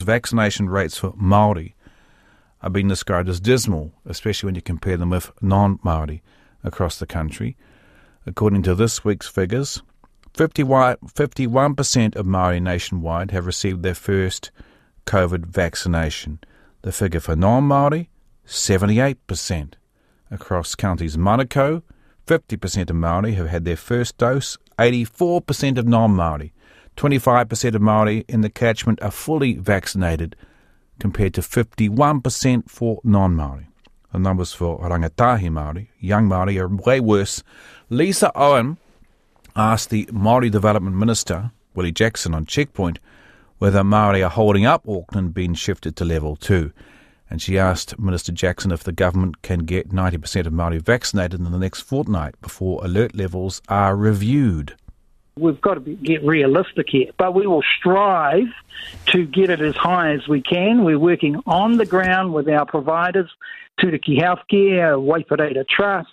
Vaccination rates for Māori are being described as dismal, especially when you compare them with non-Māori across the country. According to this week's figures, 51% of Māori nationwide have received their first COVID vaccination. The figure for non-Māori, 78%. Across counties Manukau, 50% of Māori have had their first dose, 84% of non-Māori. 25% of Māori in the catchment are fully vaccinated, compared to 51% for non-Māori. The numbers for rangatahi Māori, young Māori, are way worse. Lisa Owen asked the Māori Development Minister, Willie Jackson, on Checkpoint whether Māori are holding up Auckland being shifted to level 2. And she asked Minister Jackson if the government can get 90% of Māori vaccinated in the next fortnight before alert levels are reviewed. We've got to get realistic here, but we will strive to get it as high as we can. We're working on the ground with our providers, Turiki Healthcare, Waipareta Trust,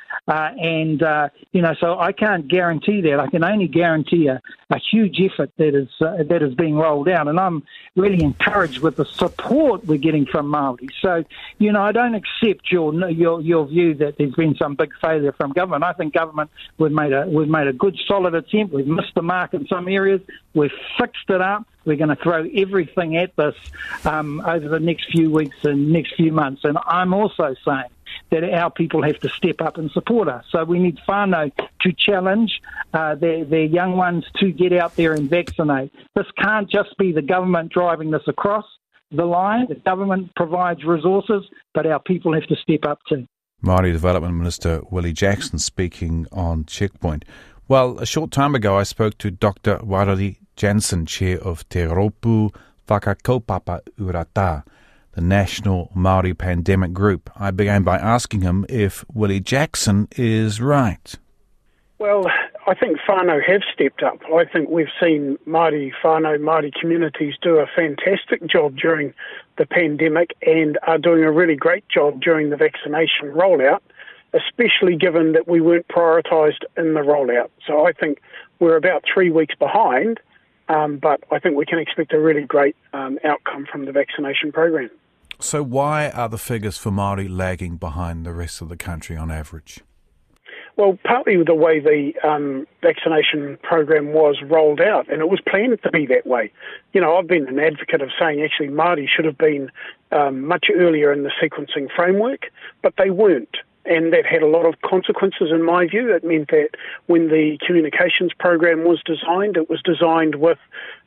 so I can't guarantee that. I can only guarantee a huge effort that is being rolled out, and I'm really encouraged with the support we're getting from Māori. So, I don't accept your view that there's been some big failure from government. I think government we've made a good solid attempt. We've missed the mark in some areas. We've fixed it up. We're going to throw everything at this over the next few weeks and next few months. And I'm also saying that our people have to step up and support us. So we need whānau to challenge their young ones to get out there and vaccinate. This can't just be the government driving this across the line. The government provides resources, but our people have to step up too. Māori Development Minister Willie Jackson speaking on Checkpoint. Well, a short time ago I spoke to Dr. Warari Jansen, chair of Te Ropu Whakakaupapa Urata, the National Māori Pandemic Group. I began by asking him if Willie Jackson is right. Well, I think whānau have stepped up. I think we've seen Māori whānau, Māori communities do a fantastic job during the pandemic and are doing a really great job during the vaccination rollout, especially given that we weren't prioritised in the rollout. So I think we're about 3 weeks behind, but I think we can expect a really great outcome from the vaccination program. So why are the figures for Māori lagging behind the rest of the country on average? Well, partly the way the vaccination program was rolled out, and it was planned to be that way. I've been an advocate of saying actually Māori should have been much earlier in the sequencing framework, but they weren't. And that had a lot of consequences in my view. It meant that when the communications program was designed, it was designed with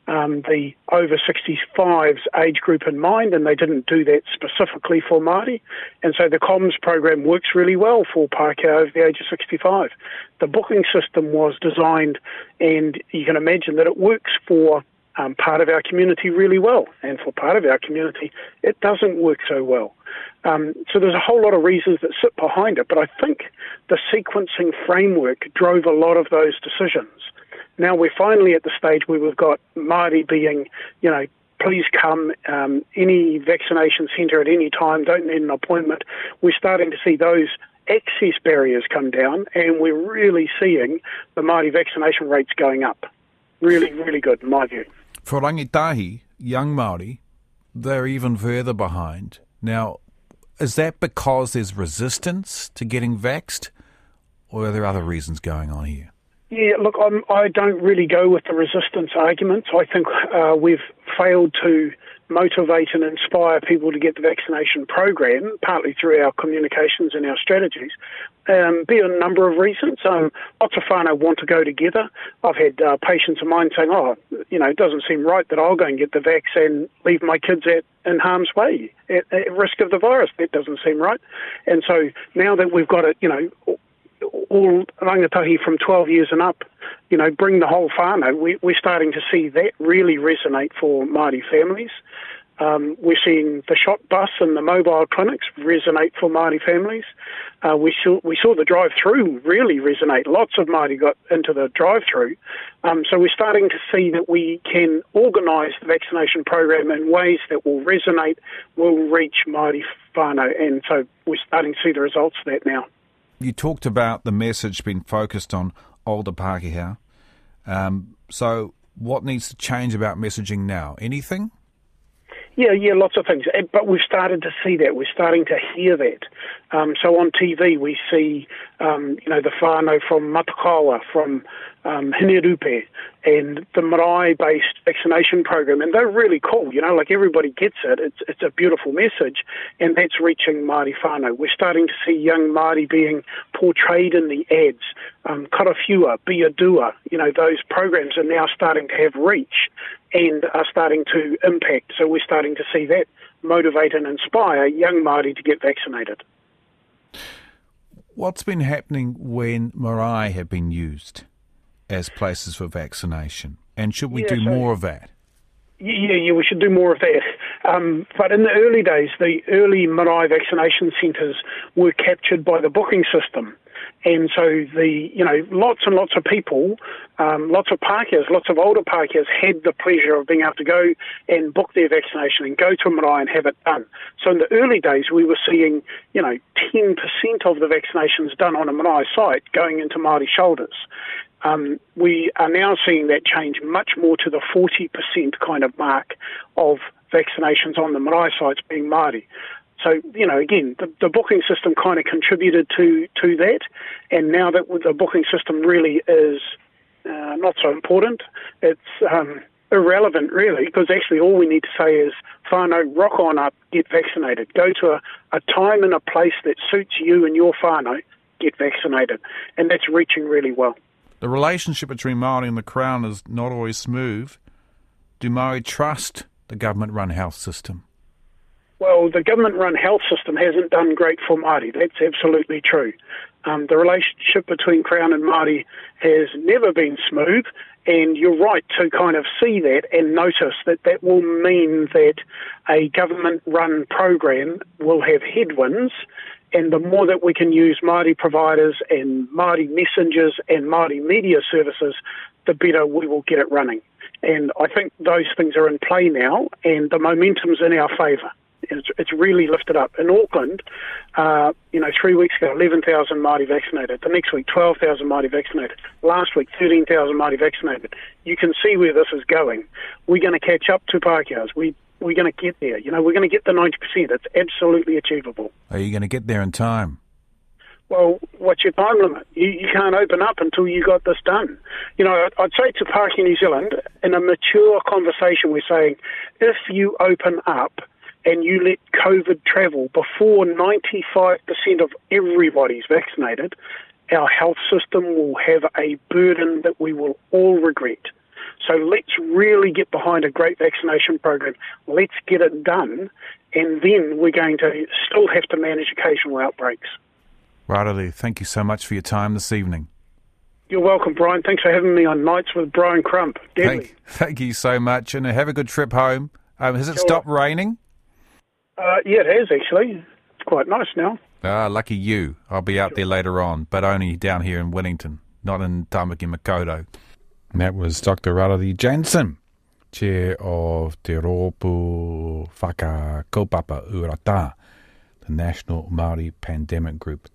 the over 65s age group in mind, and they didn't do that specifically for Māori. And so the comms program works really well for Pākehā over the age of 65. The booking system was designed, and you can imagine that it works for part of our community really well, and for part of our community it doesn't work so well. So there's a whole lot of reasons that sit behind it, but I think the sequencing framework drove a lot of those decisions. Now we're finally at the stage where we've got Māori being, please come, any vaccination centre at any time, don't need an appointment. We're starting to see those access barriers come down, and we're really seeing the Māori vaccination rates going up. Really, really good in my view. For rangatahi, young Māori, they're even further behind. Now, is that because there's resistance to getting vaxxed, or are there other reasons going on here? Yeah, look, I don't really go with the resistance arguments. I think we've failed to motivate and inspire people to get the vaccination program, partly through our communications and our strategies, be a number of reasons. Lots of whānau want to go together. I've had patients of mine saying, it doesn't seem right that I'll go and get the vax and leave my kids in harm's way, at risk of the virus. That doesn't seem right. And so now that we've got it, all rangatahi from 12 years and up, bring the whole whānau, we're starting to see that really resonate for Māori families. We're seeing the shot bus and the mobile clinics resonate for Māori families. We saw the drive-through really resonate. Lots of Māori got into the drive-through. So we're starting to see that we can organise the vaccination program in ways that will resonate, will reach Māori whānau. And so we're starting to see the results of that now. You talked about the message being focused on older Pākehā. So what needs to change about messaging now? Anything? Yeah, lots of things. But we've started to see that. We're starting to hear that. So on TV, we see, the whānau from Matakawa, from Hinerupe, and the marae-based vaccination program, and they're really cool. Like everybody gets it. It's a beautiful message, and that's reaching Māori whānau. We're starting to see young Māori being portrayed in the ads. Karawhiua, Biadua, those programs are now starting to have reach and are starting to impact. So we're starting to see that motivate and inspire young Māori to get vaccinated. What's been happening when marae have been used as places for vaccination? And should we do more of that? Yeah, we should do more of that. But in the early days, the early marae vaccination centres were captured by the booking system. And so lots and lots of people, lots of Pākehās, lots of older Pākehās had the pleasure of being able to go and book their vaccination and go to a marae and have it done. So in the early days, we were seeing, 10% of the vaccinations done on a marae site going into Māori shoulders. We are now seeing that change much more to the 40% kind of mark of vaccinations on the marae sites being Māori. So, again, the booking system kind of contributed to that, and now that the booking system really is not so important, it's irrelevant, really, because actually all we need to say is, whānau, rock on up, get vaccinated. Go to a time and a place that suits you and your whānau, get vaccinated. And that's reaching really well. The relationship between Māori and the Crown is not always smooth. Do Māori trust the government-run health system? Well, the government-run health system hasn't done great for Māori. That's absolutely true. The relationship between Crown and Māori has never been smooth, and you're right to kind of see that and notice that will mean that a government-run program will have headwinds, and the more that we can use Māori providers and Māori messengers and Māori media services, the better we will get it running. And I think those things are in play now, and the momentum's in our favour. It's really lifted up. In Auckland, 3 weeks ago, 11,000 Māori vaccinated. The next week, 12,000 Māori vaccinated. Last week, 13,000 Māori vaccinated. You can see where this is going. We're going to catch up to Pākehās. We're going to get there. We're going to get the 90%. It's absolutely achievable. Are you going to get there in time? Well, what's your time limit? You can't open up until you got this done. I'd say to Pākehā New Zealand, in a mature conversation, we're saying, if you open up and you let COVID travel before 95% of everybody's vaccinated, our health system will have a burden that we will all regret. So let's really get behind a great vaccination program. Let's get it done, and then we're going to still have to manage occasional outbreaks. Righto, thank you so much for your time this evening. You're welcome, Brian. Thanks for having me on Nights with Brian Crump. Thank you so much, and have a good trip home. Has it stopped raining? Yeah, it has, actually. It's quite nice now. Lucky you. I'll be out there later on, but only down here in Wellington, not in Tamaki Makaurau. And that was Dr. Rarahi Jansen, Chair of Te Rōpū Whakakaupapa Urata, the National Māori Pandemic Group.